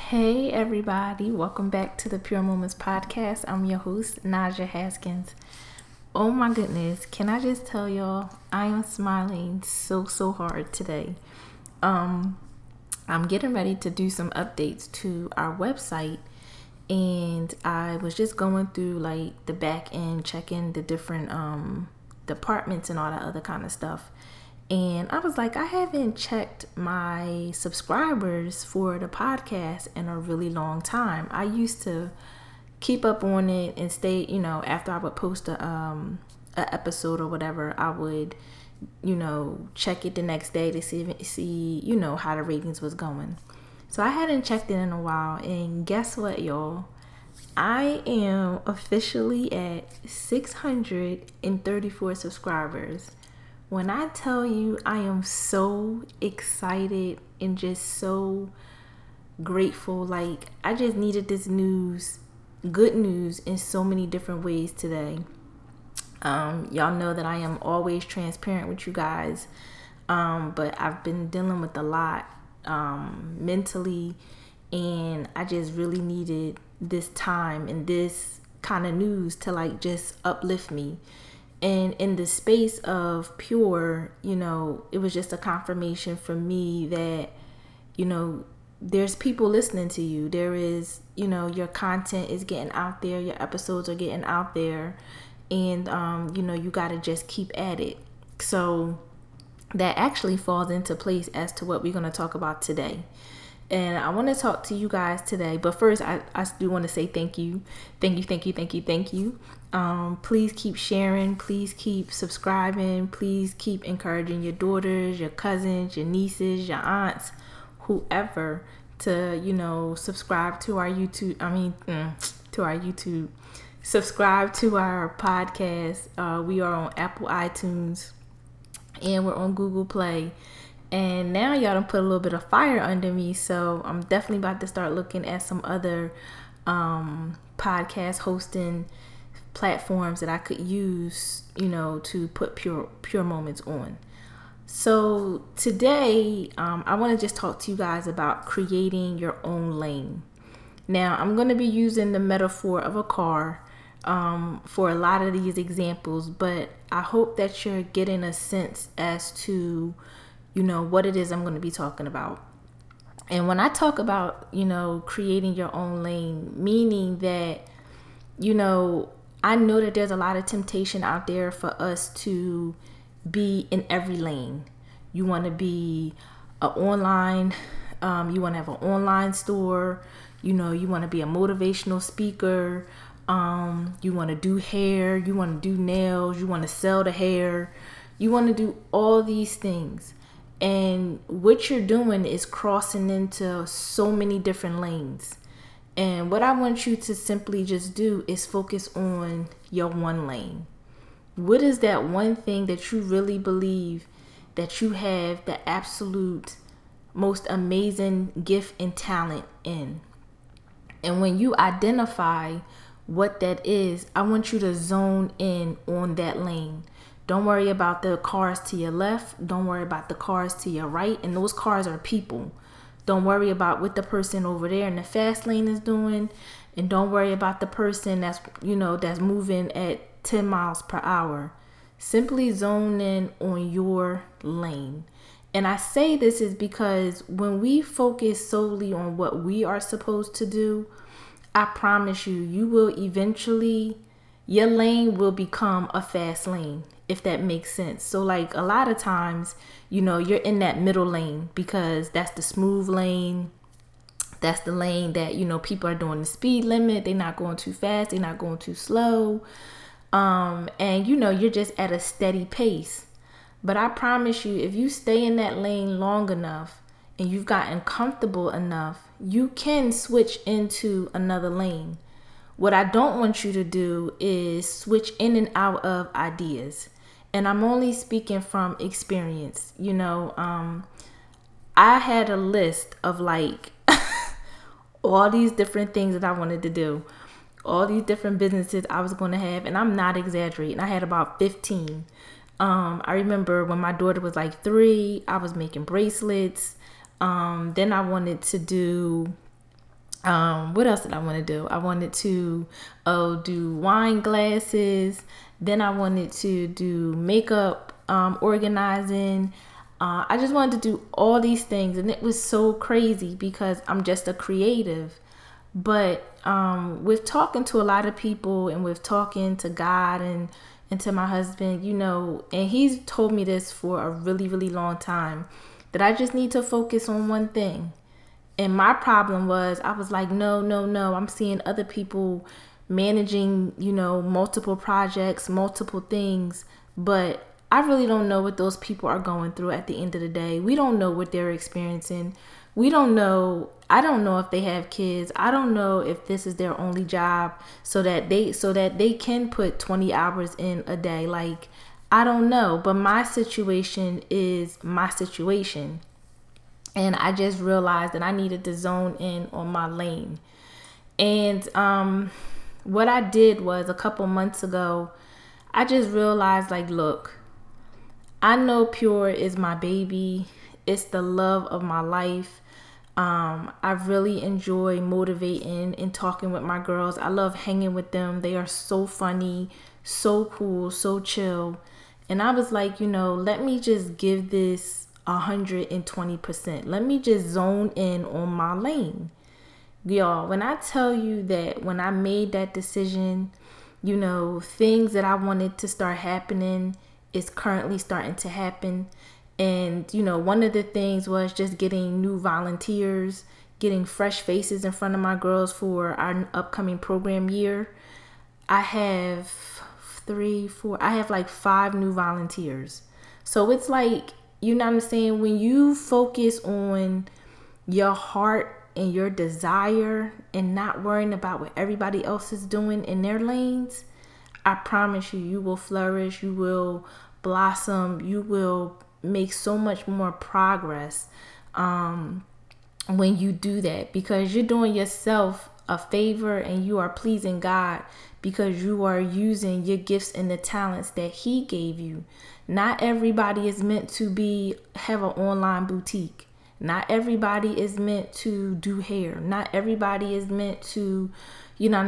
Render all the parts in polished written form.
Hey everybody, welcome back to the Pure Moments podcast. I'm your host, Naja Haskins. Oh my goodness, can I just tell y'all, I am smiling so hard today. I'm getting ready to do some updates to our website, and I was just going through like the back end, checking the different departments and all that other kind of stuff. And I was like, I haven't checked my subscribers for the podcast in a really long time. I used to keep up on it and stay, after I would post a episode or whatever, I would, check it the next day to see, how the ratings was going. So I hadn't checked it in a while, and guess what, y'all? I am officially at 634 subscribers. When I tell you I am so excited and just so grateful, like I just needed this news, good news in so many different ways today. Y'all know that I am always transparent with you guys, but I've been dealing with a lot mentally, and I just really needed this time and this kind of news to like just uplift me. And in the space of Pure, it was just a confirmation for me that, there's people listening to you. There is, your content is getting out there. Your episodes are getting out there. And, you got to just keep at it. So that actually falls into place as to what we're going to talk about today. And I want to talk to you guys today. But first, I do want to say thank you. Thank you. Please keep sharing. Please keep subscribing. Please keep encouraging your daughters, your cousins, your nieces, your aunts, whoever to, subscribe to our YouTube. To our YouTube. Subscribe to our podcast. We are on Apple iTunes and we're on Google Play. And now y'all done put a little bit of fire under me, so I'm definitely about to start looking at some other podcast hosting platforms that I could use, to put pure moments on. So today, I want to just talk to you guys about creating your own lane. Now, I'm going to be using the metaphor of a car for a lot of these examples, but I hope that you're getting a sense as to what it is I'm going to be talking about. And when I talk about, creating your own lane, meaning that, I know that there's a lot of temptation out there for us to be in every lane. You want to be online, you want to have an online store, you want to be a motivational speaker, you want to do hair, you want to do nails, you want to sell the hair, you want to do all these things. And what you're doing is crossing into so many different lanes. And what I want you to simply just do is focus on your one lane. What is that one thing that you really believe that you have the absolute most amazing gift and talent in? And when you identify what that is, I want you to zone in on that lane. Don't worry about the cars to your left. Don't worry about the cars to your right. And those cars are people. Don't worry about what the person over there in the fast lane is doing. And don't worry about the person that's moving at 10 miles per hour. Simply zone in on your lane. And I say this is because when we focus solely on what we are supposed to do, I promise you will eventually, your lane will become a fast lane, if that makes sense. So like a lot of times, you're in that middle lane because that's the smooth lane. That's the lane that, people are doing the speed limit. They're not going too fast. They're not going too slow. And you're just at a steady pace. But I promise you, if you stay in that lane long enough and you've gotten comfortable enough, you can switch into another lane. What I don't want you to do is switch in and out of ideas. And I'm only speaking from experience. I had a list of like all these different things that I wanted to do, all these different businesses I was going to have. And I'm not exaggerating. I had about 15. I remember when my daughter was like 3, I was making bracelets. Then I wanted to do What else did I want to do? I wanted to do wine glasses. Then I wanted to do makeup organizing. I just wanted to do all these things, and it was so crazy because I'm just a creative. But with talking to a lot of people and with talking to God and to my husband, and he's told me this for a really, really long time, that I just need to focus on one thing. And my problem was, I was like, no, no, no. I'm seeing other people managing, multiple projects, multiple things. But I really don't know what those people are going through at the end of the day. We don't know what they're experiencing. We don't know. I don't know if they have kids. I don't know if this is their only job so that they can put 20 hours in a day. Like, I don't know. But my situation is my situation. And I just realized that I needed to zone in on my lane. And what I did was, a couple months ago, I just realized, like, look, I know Pure is my baby. It's the love of my life. I really enjoy motivating and talking with my girls. I love hanging with them. They are so funny, so cool, so chill. And I was like, let me just give this 120%. Let me just zone in on my lane. Y'all, when I tell you that when I made that decision, things that I wanted to start happening is currently starting to happen. And, one of the things was just getting new volunteers, getting fresh faces in front of my girls for our upcoming program year. I have I have like 5 new volunteers. So it's like, you know what I'm saying? When you focus on your heart and your desire and not worrying about what everybody else is doing in their lanes, I promise you, you will flourish, you will blossom, you will make so much more progress when you do that, because you're doing yourself a favor and you are pleasing God, because you are using your gifts and the talents that He gave you. Not everybody is meant to have an online boutique. Not everybody is meant to do hair. Not everybody is meant to, be a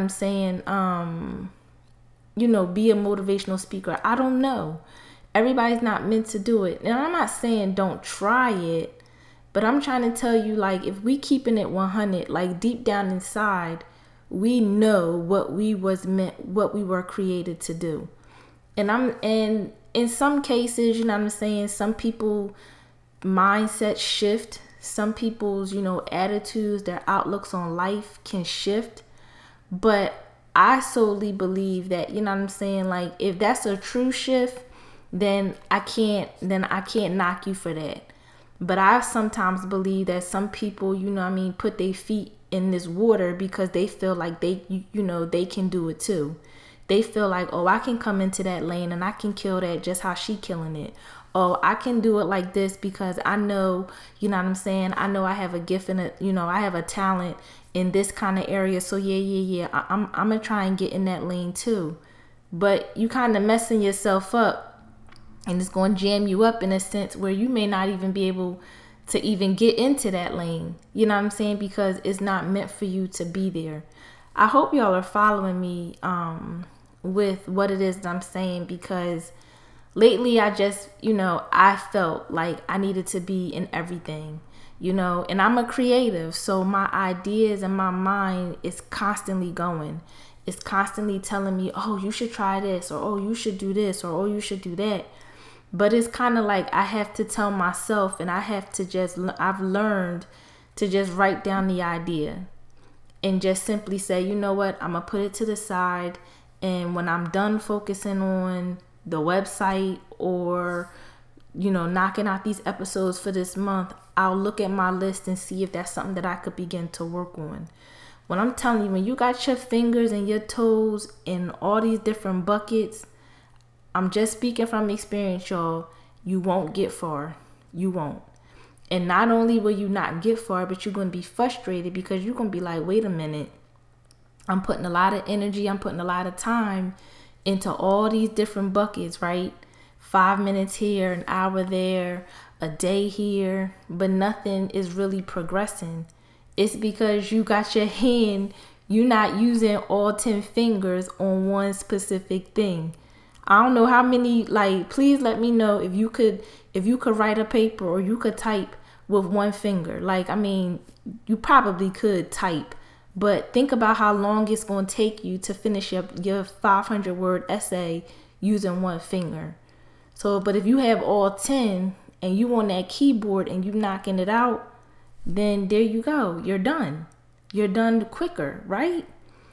motivational speaker. I don't know. Everybody's not meant to do it. And I'm not saying don't try it, but I'm trying to tell you, like, if we keeping it 100, like, deep down inside, we know what we were created to do. And in some cases, some people mindset shift. Some people's, attitudes, their outlooks on life can shift. But I solely believe that, like, if that's a true shift, then I can't knock you for that. But I sometimes believe that some people, put their feet in this water because they feel like they can do it too. They feel like, oh, I can come into that lane and I can kill that just how she killing it. Oh, I can do it like this because I know, I know I have a gift and I have a talent in this kind of area. So yeah. I'm gonna try and get in that lane too. But you kind of messing yourself up, and it's going to jam you up in a sense where you may not even be able to even get into that lane. You know what I'm saying? Because it's not meant for you to be there. I hope y'all are following me with what it is that I'm saying, because lately I just, I felt like I needed to be in everything, and I'm a creative. So my ideas and my mind is constantly going. It's constantly telling me, oh, you should try this, or oh, you should do this, or oh, you should do that. But it's kind of like I have to tell myself, and I've learned to just write down the idea and just simply say, you know what, I'm going to put it to the side. And when I'm done focusing on the website or, knocking out these episodes for this month, I'll look at my list and see if that's something that I could begin to work on. When I'm telling you, when you got your fingers and your toes in all these different buckets, I'm just speaking from experience, y'all. You won't get far. You won't. And not only will you not get far, but you're going to be frustrated because you're going to be like, wait a minute. I'm putting a lot of energy. I'm putting a lot of time into all these different buckets, right? 5 minutes here, an hour there, a day here, but nothing is really progressing. It's because you got your hand, you're not using all 10 fingers on one specific thing. I don't know how many, like, please let me know if you could write a paper or you could type with one finger. Like, I mean, you probably could type, but think about how long it's going to take you to finish your 500 word essay using one finger. So, but if you have all 10 and you on that keyboard and you knocking it out, then there you go. You're done. You're done quicker, right?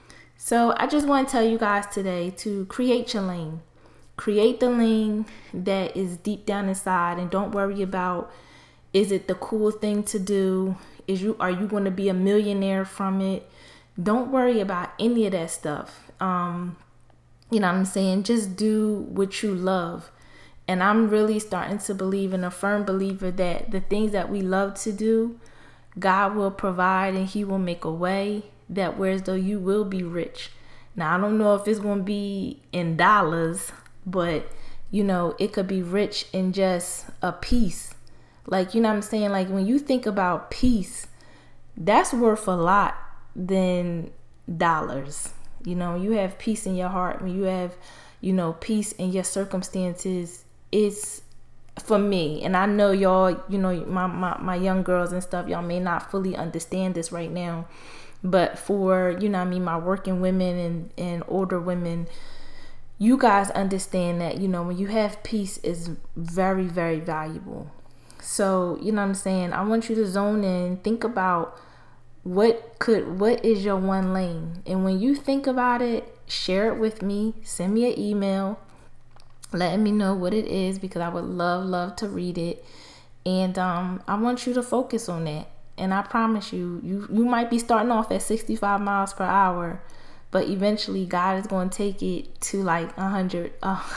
So I just want to tell you guys today to create your lane. Create the lane that is deep down inside, and don't worry about, is it the cool thing to do? Are you going to be a millionaire from it? Don't worry about any of that stuff. You know what I'm saying? Just do what you love. And I'm really starting to believe, and a firm believer, that the things that we love to do, God will provide and He will make a way that whereas though you will be rich. Now, I don't know if it's going to be in dollars, but you know, it could be rich in just a peace. Like, you know what I'm saying? Like, when you think about peace, that's worth a lot than dollars. You know, you have peace in your heart, when you have, you know, peace in your circumstances, it's, for me, and I know y'all, you know, my young girls and stuff, y'all may not fully understand this right now, but for, you know what I mean, my working women and older women, you guys understand that, you know, when you have peace, is very, very valuable. So, you know what I'm saying? I want you to zone in, think about what is your one lane. And when you think about it, share it with me, send me an email, letting me know what it is, because I would love to read it. And I want you to focus on that. And I promise you might be starting off at 65 miles per hour, but eventually God is going to take it to like 100,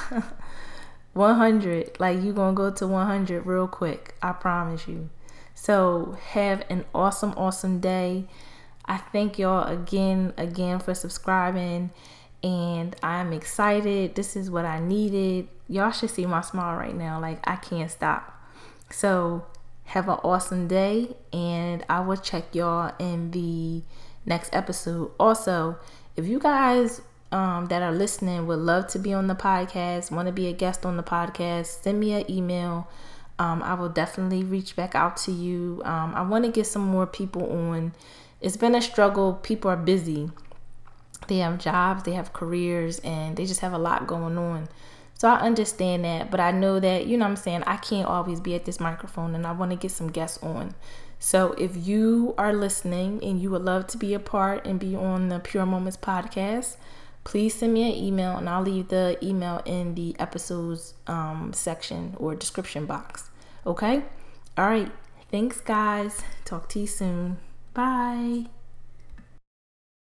100. Like, you're going to go to 100 real quick. I promise you. So have an awesome day. I thank y'all again for subscribing, and I'm excited. This is what I needed. Y'all should see my smile right now. Like, I can't stop. So have an awesome day, and I will check y'all in the next episode. Also, if you guys that are listening would love to be on the podcast, want to be a guest on the podcast, send me an email. I will definitely reach back out to you. I want to get some more people on. It's been a struggle. People are busy. They have jobs, they have careers, and they just have a lot going on. So I understand that, but I know that, you know what I'm saying, I can't always be at this microphone, and I want to get some guests on. So if you are listening and you would love to be a part and be on the Pure Moments podcast, please send me an email, and I'll leave the email in the episodes section or description box. Okay? All right. Thanks, guys. Talk to you soon. Bye.